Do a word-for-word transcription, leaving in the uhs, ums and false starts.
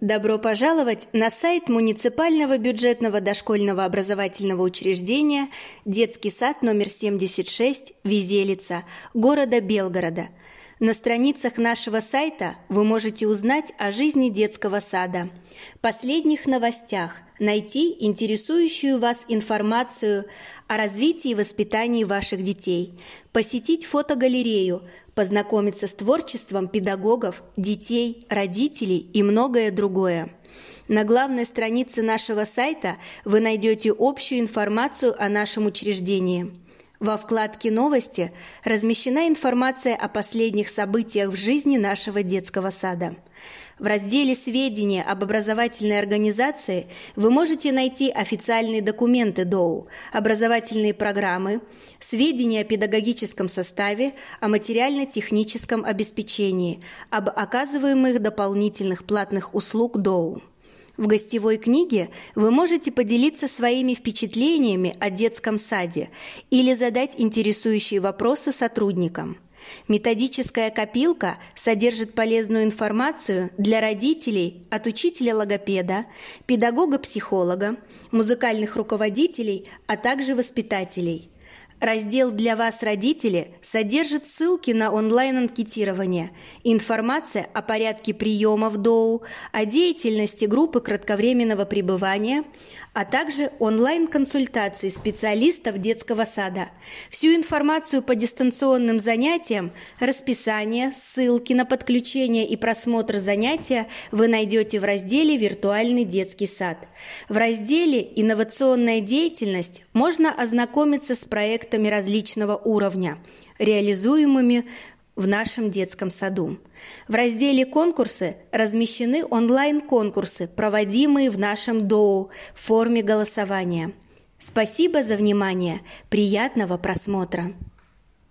Добро пожаловать на сайт муниципального бюджетного дошкольного образовательного учреждения «Детский сад номер семьдесят шесть, Визелица», города Белгорода. На страницах нашего сайта вы можете узнать о жизни детского сада, последних новостях, найти интересующую вас информацию о развитии и воспитании ваших детей, посетить фотогалерею, познакомиться с творчеством педагогов, детей, родителей и многое другое. На главной странице нашего сайта вы найдете общую информацию о нашем учреждении. Во вкладке «Новости» размещена информация о последних событиях в жизни нашего детского сада. В разделе «Сведения об образовательной организации» вы можете найти официальные документы ДОУ, образовательные программы, сведения о педагогическом составе, о материально-техническом обеспечении, об оказываемых дополнительных платных услуг ДОУ. В гостевой книге вы можете поделиться своими впечатлениями о детском саде или задать интересующие вопросы сотрудникам. Методическая копилка содержит полезную информацию для родителей от учителя-логопеда, педагога-психолога, музыкальных руководителей, а также воспитателей. Раздел «Для вас, родители» содержит ссылки на онлайн-анкетирование, информация о порядке приемов ДОУ, о деятельности группы кратковременного пребывания, а также онлайн-консультации специалистов детского сада. Всю информацию по дистанционным занятиям, расписание, ссылки на подключение и просмотр занятия вы найдете в разделе «Виртуальный детский сад». В разделе «Инновационная деятельность» можно ознакомиться с проектами различного уровня, реализуемыми в нашем детском саду. В разделе «Конкурсы» размещены онлайн-конкурсы, проводимые в нашем ДОУ в форме голосования. Спасибо за внимание. Приятного просмотра!